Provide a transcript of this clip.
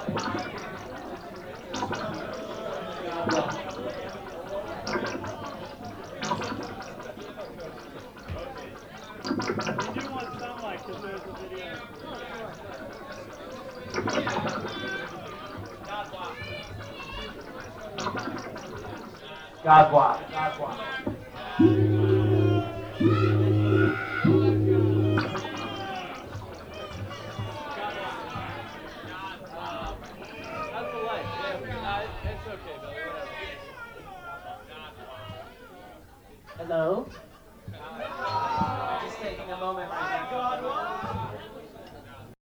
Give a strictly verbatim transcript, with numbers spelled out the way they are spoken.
God block. God block. That's the light. Yeah, we, uh, it's okay, Billy. Whatever. Hello? Just taking a moment